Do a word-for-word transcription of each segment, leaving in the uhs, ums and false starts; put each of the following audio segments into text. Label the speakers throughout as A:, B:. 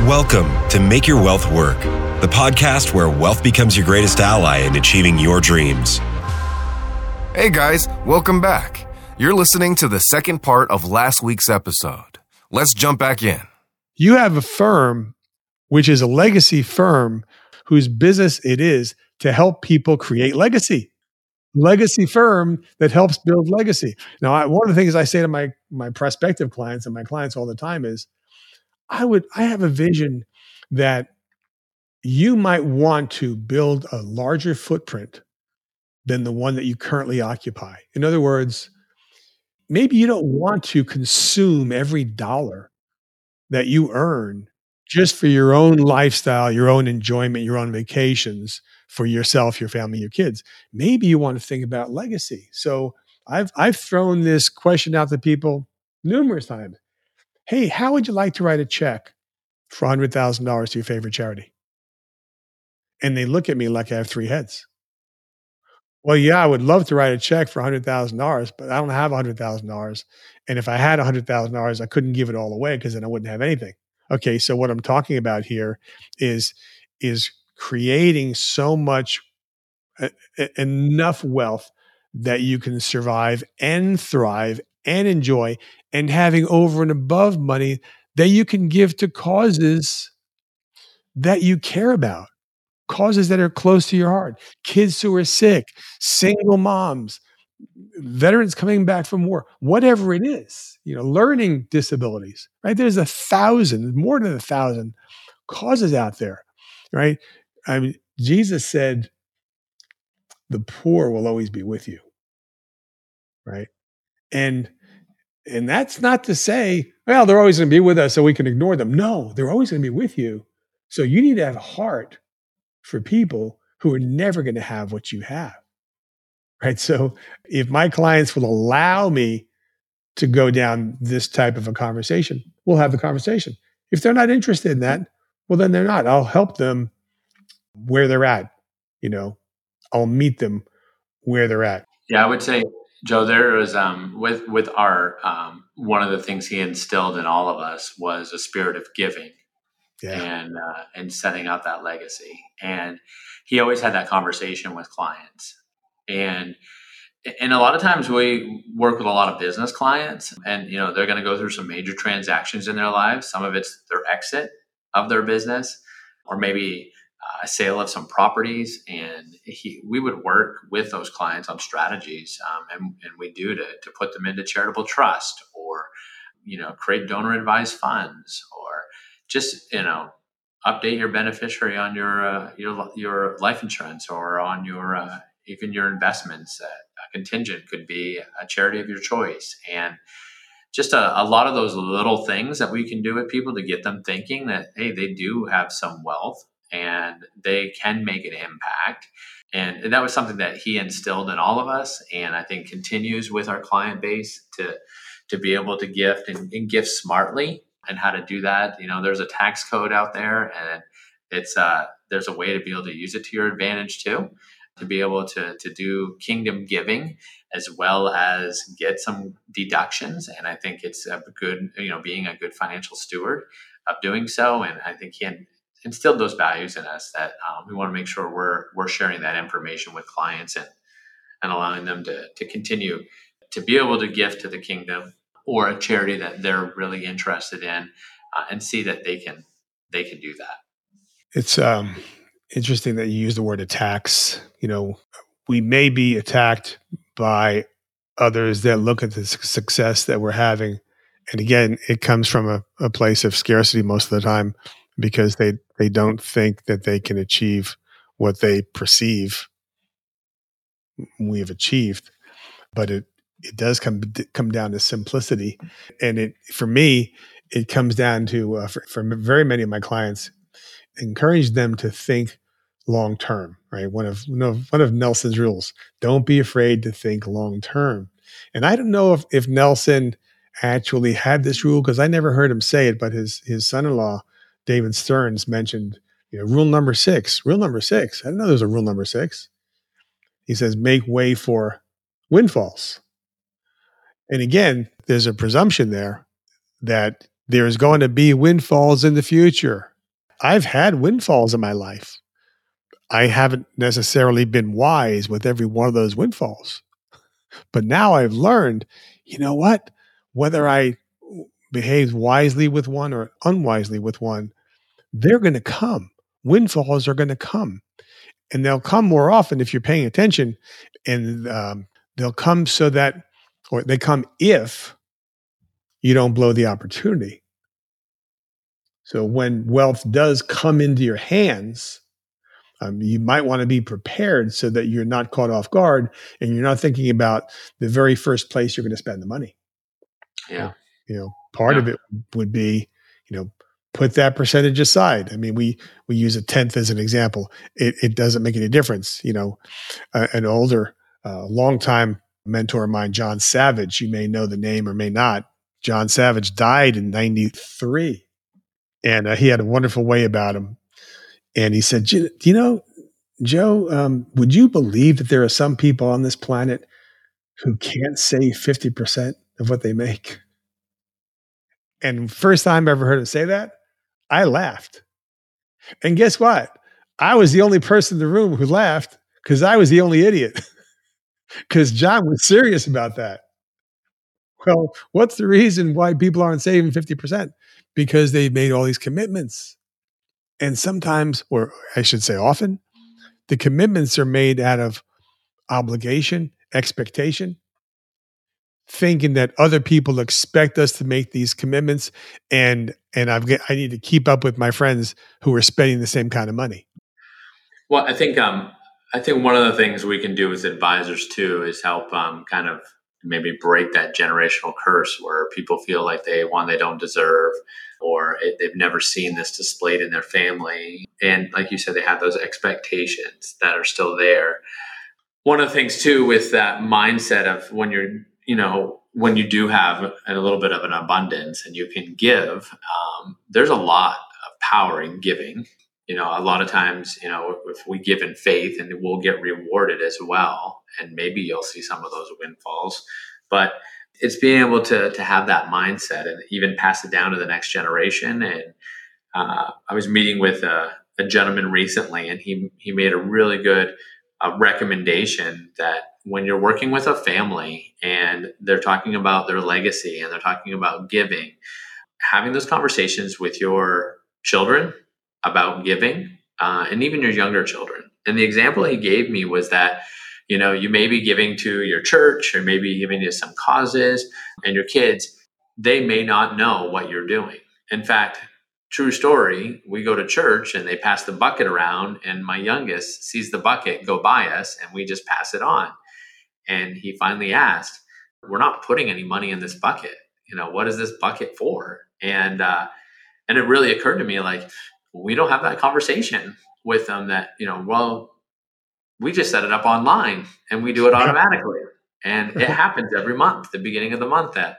A: Welcome to Make Your Wealth Work, the podcast where wealth becomes your greatest ally in achieving your dreams.
B: Hey guys, welcome back. You're listening to the second part of last week's episode. Let's jump back in.
C: You have a firm, which is a legacy firm, whose business it is to help people create legacy. Legacy firm that helps build legacy. Now, I, one of the things I say to my my prospective clients and my clients all the time is, I would I have a vision that you might want to build a larger footprint than the one that you currently occupy. In other words, maybe you don't want to consume every dollar that you earn just for your own lifestyle, your own enjoyment, your own vacations for yourself, your family, your kids. Maybe you want to think about legacy. So I've I've thrown this question out to people numerous times. Hey, how would you like to write a check for one hundred thousand dollars to your favorite charity? And they look at me like I have three heads. Well, yeah, I would love to write a check for one hundred thousand dollars, but I don't have one hundred thousand dollars. And if I had one hundred thousand dollars, I couldn't give it all away because then I wouldn't have anything. Okay, so what I'm talking about here is, is creating so much, uh, enough wealth that you can survive and thrive and enjoy, and having over and above money that you can give to causes that you care about, causes that are close to your heart, kids who are sick, single moms, veterans coming back from war, whatever it is, you know, learning disabilities, right? There's a thousand, more than a thousand causes out there, right? I mean, Jesus said, the poor will always be with you, right? And And that's not to say, well, they're always going to be with us so we can ignore them. No, they're always going to be with you. So you need to have a heart for people who are never going to have what you have, right? So if my clients will allow me to go down this type of a conversation, we'll have the conversation. If they're not interested in that, well, then they're not. I'll help them where they're at. You know, I'll meet them where they're at.
D: Yeah, I would say, Joe, there was um, with with Art, um, one of the things he instilled in all of us was a spirit of giving,
C: Yeah.
D: and uh, and setting out that legacy. And he always had that conversation with clients, and and a lot of times we work with a lot of business clients, and you know they're going to go through some major transactions in their lives. Some of it's their exit of their business, or maybe Uh, a sale of some properties, and he, we would work with those clients on strategies, um, and, and we do to, to put them into charitable trust, or you know create donor advised funds, or just you know update your beneficiary on your uh, your your life insurance, or on your uh, even your investments. Uh, a contingent could be a charity of your choice, and just a, a lot of those little things that we can do with people to get them thinking that hey, they do have some wealth and they can make an impact. And, and that was something that he instilled in all of us, and I think continues with our client base to to be able to gift and, and gift smartly, and how to do that. You know, there's a tax code out there, and it's uh, there's a way to be able to use it to your advantage too, to be able to to do kingdom giving as well as get some deductions. And I think it's a good, you know, being a good financial steward of doing so. And I think he had instilled those values in us that um, we want to make sure we're we're sharing that information with clients, and and allowing them to to continue to be able to give to the kingdom or a charity that they're really interested in, uh, and see that they can they can do that.
C: It's um, interesting that you use the word attacks. You know, we may be attacked by others that look at the success that we're having, and again, it comes from a, a place of scarcity most of the time, because they, they don't think that they can achieve what they perceive we have achieved. But it, it does come come down to simplicity. And it for me, it comes down to, uh, for, for very many of my clients, encourage them to think long term, right? One of, you know, one of Nelson's rules, don't be afraid to think long term. And I don't know if, if Nelson actually had this rule, because I never heard him say it, but his his son-in-law, David Stearns, mentioned, you know, rule number six. Rule number six. I didn't know there was a rule number six. He says, make way for windfalls. And again, there's a presumption there that there's going to be windfalls in the future. I've had windfalls in my life. I haven't necessarily been wise with every one of those windfalls. But now I've learned, you know what? Whether I behave wisely with one or unwisely with one, they're going to come. Windfalls are going to come. And they'll come more often if you're paying attention. And um, they'll come so that, or they come if you don't blow the opportunity. So when wealth does come into your hands, um, you might want to be prepared so that you're not caught off guard and you're not thinking about the very first place you're going to spend the money.
D: Yeah.
C: So, you know, part
D: yeah.
C: of it would be, you know, put that percentage aside. I mean, we we use a tenth as an example. It, it doesn't make any difference. You know, uh, an older, uh, longtime mentor of mine, John Savage, you may know the name or may not. John Savage died in ninety-three, and uh, he had a wonderful way about him. And he said, do you know, Joe, um, would you believe that there are some people on this planet who can't save fifty percent of what they make? And first time I ever heard him say that, I laughed. And guess what? I was the only person in the room who laughed because I was the only idiot. Because John was serious about that. Well, what's the reason why people aren't saving fifty percent? Because they've made all these commitments. And sometimes, or I should say often, the commitments are made out of obligation, expectation, thinking that other people expect us to make these commitments, and and I've I need to keep up with my friends who are spending the same kind of money.
D: Well, I think um, I think one of the things we can do as advisors too is help um, kind of maybe break that generational curse where people feel like they one they don't deserve, or it, they've never seen this displayed in their family, and like you said, they have those expectations that are still there. One of the things too with that mindset of when you're you know, when you do have a little bit of an abundance and you can give, um, there's a lot of power in giving. You know, a lot of times, you know, if we give in faith and we'll get rewarded as well, and maybe you'll see some of those windfalls, but it's being able to to have that mindset and even pass it down to the next generation. And uh, I was meeting with a, a gentleman recently, and he he made a really good uh, recommendation that when you're working with a family and they're talking about their legacy and they're talking about giving, having those conversations with your children about giving, uh, and even your younger children. And the example he gave me was that, you know, you may be giving to your church or maybe giving to some causes, and your kids, they may not know what you're doing. In fact, true story, we go to church and they pass the bucket around, and my youngest sees the bucket go by us and we just pass it on. And he finally asked, we're not putting any money in this bucket. You know, what is this bucket for? And, uh, and it really occurred to me, like, we don't have that conversation with them that, you know, well, we just set it up online and we do it automatically. And it happens every month, the beginning of the month, that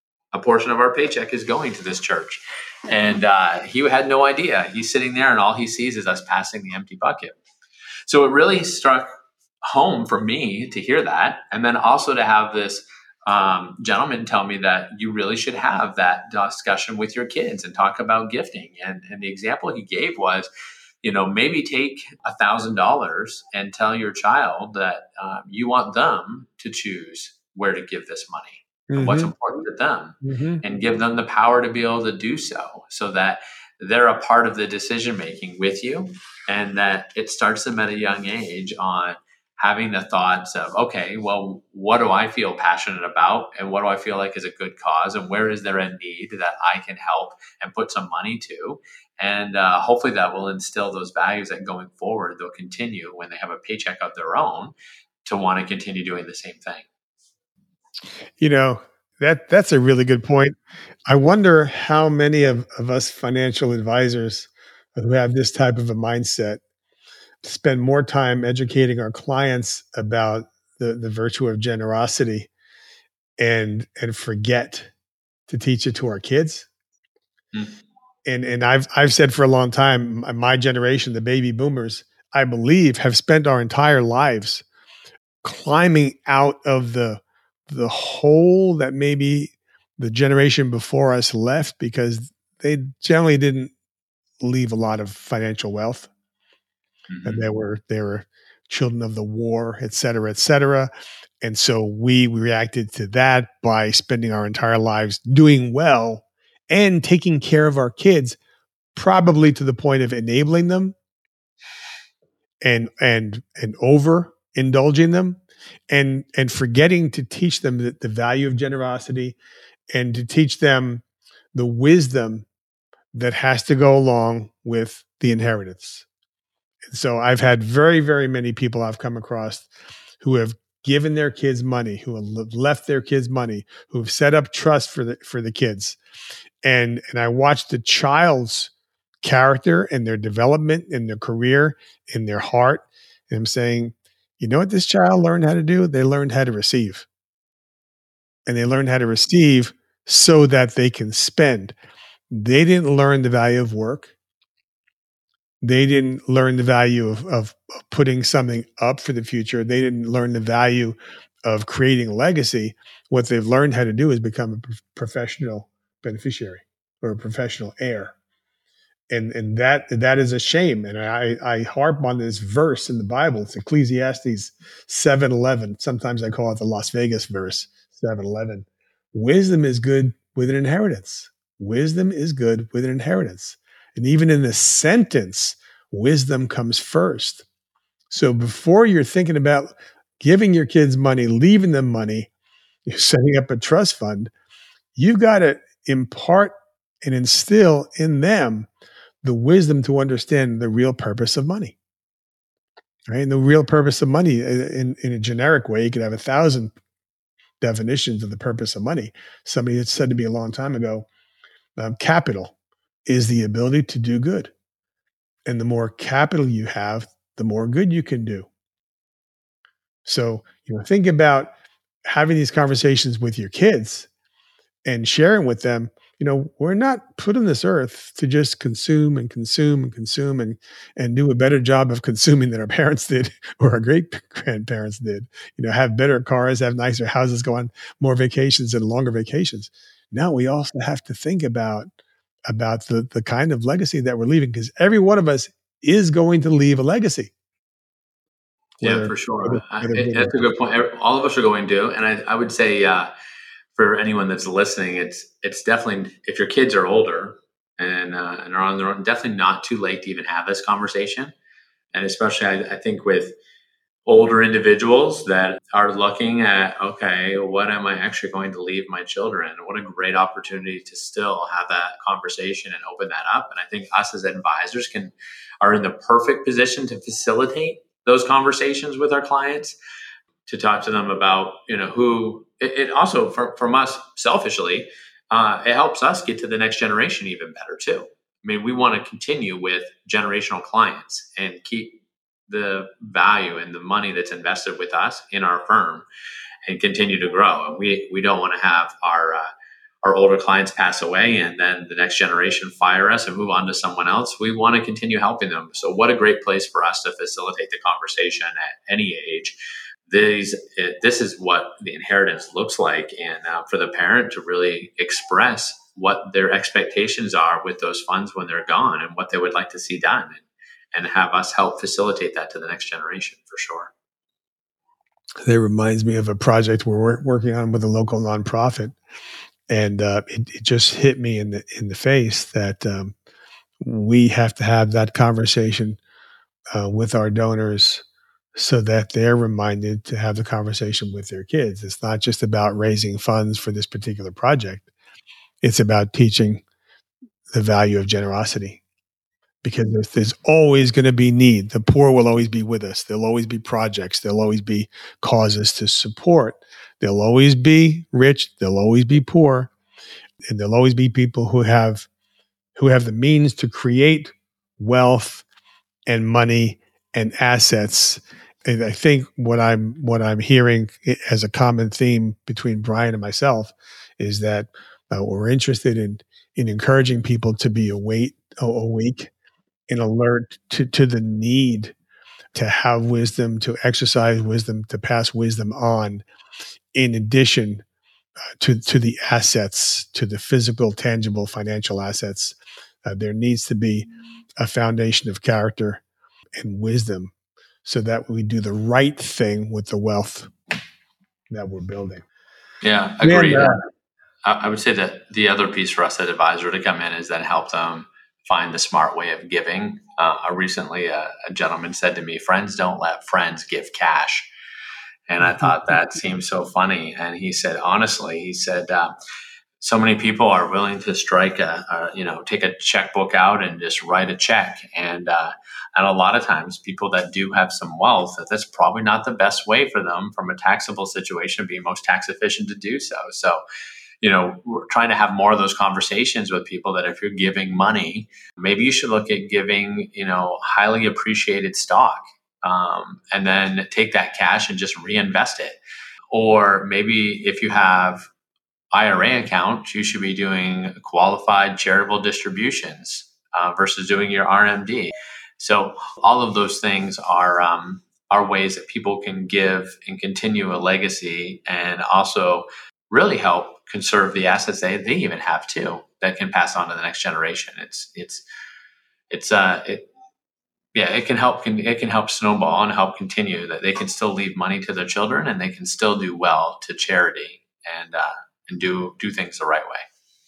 D: a portion of our paycheck is going to this church. And uh, he had no idea. He's sitting there and all he sees is us passing the empty bucket. So it really struck home for me to hear that, and then also to have this um, gentleman tell me that you really should have that discussion with your kids and talk about gifting. And, and the example he gave was, you know, maybe take a thousand dollars and tell your child that um, you want them to choose where to give this money, mm-hmm. and what's important to them, mm-hmm. and give them the power to be able to do so, so that they're a part of the decision making with you, and that it starts them at a young age on having the thoughts of, okay, well, what do I feel passionate about, and what do I feel like is a good cause, and where is there a need that I can help and put some money to? And uh, hopefully that will instill those values that going forward, they'll continue when they have a paycheck of their own to want to continue doing the same thing.
C: You know, that that's a really good point. I wonder how many of, of us financial advisors who have this type of a mindset spend more time educating our clients about the, the virtue of generosity and and forget to teach it to our kids. Mm. And and I've I've said for a long time, my generation, the baby boomers, I believe, have spent our entire lives climbing out of the the hole that maybe the generation before us left, because they generally didn't leave a lot of financial wealth,
D: Mm-hmm.
C: and they were they were children of the war, et cetera, et cetera. And so we reacted to that by spending our entire lives doing well and taking care of our kids, probably to the point of enabling them and and and over indulging them, and and forgetting to teach them the, the value of generosity, and to teach them the wisdom that has to go along with the inheritance. And so I've had very, very many people I've come across who have given their kids money, who have left their kids money, who have set up trust for the for the kids. And and I watched the child's character and their development in their career, in their heart. And I'm saying, you know what this child learned how to do? They learned how to receive. And they learned how to receive so that they can spend. They didn't learn the value of work. They didn't learn the value of, of, of putting something up for the future. They didn't learn the value of creating legacy. What they've learned how to do is become a pro- professional beneficiary or a professional heir. And and that that is a shame. And I, I harp on this verse in the Bible. It's Ecclesiastes seven eleven. Sometimes I call it the Las Vegas verse, seven eleven. Wisdom is good with an inheritance. Wisdom is good with an inheritance. And even in the sentence, wisdom comes first. So before you're thinking about giving your kids money, leaving them money, you're setting up a trust fund, you've got to impart and instill in them the wisdom to understand the real purpose of money. Right? And the real purpose of money, in, in a generic way, you could have a thousand definitions of the purpose of money. Somebody had said to me a long time ago, um, capital is the ability to do good. And the more capital you have, the more good you can do. So, you know, think about having these conversations with your kids and sharing with them, you know, we're not put on this earth to just consume and consume and consume and, and do a better job of consuming than our parents did or our great grandparents did, you know, have better cars, have nicer houses, go on more vacations and longer vacations. Now we also have to think about, about the, the kind of legacy that we're leaving, because every one of us is going to leave a legacy.
D: Whether, yeah, for sure. Whether, whether I, that's a good point. All of us are going to, and I, I would say, uh, for anyone that's listening, it's it's definitely, if your kids are older and uh, and are on their own, definitely not too late to even have this conversation. And especially, I, I think with older individuals that are looking at, okay, what am I actually going to leave my children? What a great opportunity to still have that conversation and open that up. And I think us as advisors can are in the perfect position to facilitate those conversations with our clients, to talk to them about, you know, who it, it also for, from us selfishly, uh, it helps us get to the next generation even better too. I mean, we want to continue with generational clients and keep the value and the money that's invested with us in our firm and continue to grow. And we, we don't want to have our, uh, our older clients pass away and then the next generation fire us and move on to someone else. We want to continue helping them. So what a great place for us to facilitate the conversation at any age. These, this is what the inheritance looks like, and uh, for the parent to really express what their expectations are with those funds when they're gone and what they would like to see done, and, and have us help facilitate that to the next generation for sure.
C: That reminds me of a project we're working on with a local nonprofit, and uh, it, it just hit me in the in the face that um, we have to have that conversation uh, with our donors, so that they're reminded to have the conversation with their kids. It's not just about raising funds for this particular project. It's about teaching the value of generosity, because there's, there's always going to be need. The poor will always be with us. There'll always be projects. There'll always be causes to support. There'll always be rich. There'll always be poor. And there'll always be people who have, who have the means to create wealth and money and assets. And I think what I'm what I'm hearing as a common theme between Brian and myself is that uh, we're interested in in encouraging people to be awake, awake and alert to, to the need to have wisdom, to exercise wisdom, to pass wisdom on, in addition uh, to to the assets, to the physical, tangible, financial assets Uh, there needs to be a foundation of character and wisdom so that we do the right thing with the wealth that we're building.
D: Yeah, agreed.
C: And, uh,
D: I, I would say that the other piece for us at Advisor to come in is then help them find the smart way of giving. Uh, recently, a, a gentleman said to me, "Friends don't let friends give cash." And I thought that seemed so funny. And he said, honestly, he said, uh, so many people are willing to strike a, a, you know, take a checkbook out and just write a check. And, uh, and a lot of times people that do have some wealth, that that's probably not the best way for them from a taxable situation, being most tax efficient to do so. So, you know, we're trying to have more of those conversations with people that if you're giving money, maybe you should look at giving, you know, highly appreciated stock. Um, and then take that cash and just reinvest it. Or maybe if you have I R A accounts, you should be doing qualified charitable distributions uh, versus doing your R M D. So all of those things are um, are ways that people can give and continue a legacy, and also really help conserve the assets they, they even have too that can pass on to the next generation. It's it's it's uh it. Yeah, it can help. It can help snowball and help continue. That they can still leave money to their children, and they can still do well to charity and uh, and do do things the right way.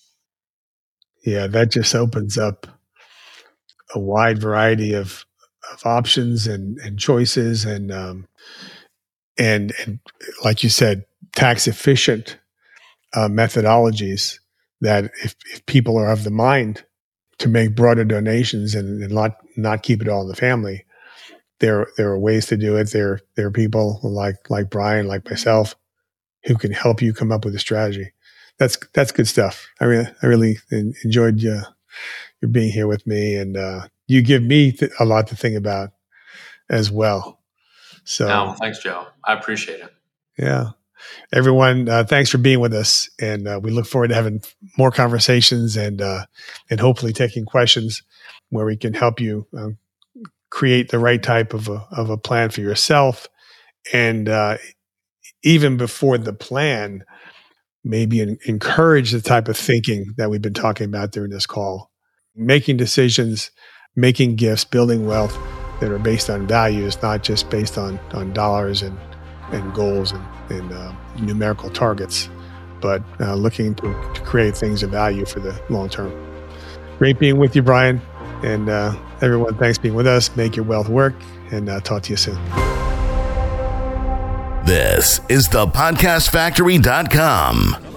C: Yeah, that just opens up a wide variety of of options and and choices, and um, and and like you said, tax efficient uh, methodologies. That if if people are of the mind to make broader donations and, and not not keep it all in the family, there there are ways to do it. There there are people like like Brian, like myself, who can help you come up with a strategy. That's that's good stuff. I mean, I really enjoyed uh, your being here with me, and uh, you give me th- a lot to think about as well. So,
D: no, thanks, Joe. I appreciate it.
C: Yeah. Everyone, uh, thanks for being with us, and uh, we look forward to having more conversations and uh, and hopefully taking questions where we can help you uh, create the right type of a, of a plan for yourself, and uh, even before the plan, maybe in, encourage the type of thinking that we've been talking about during this call, making decisions, making gifts, building wealth that are based on values, not just based on on dollars and and goals and, and uh, numerical targets, but uh, looking to, to create things of value for the long term. Great being with you, Brian. And uh, everyone, thanks for being with us. Make your wealth work, and uh, talk to you soon.
E: This is the podcast factory dot com.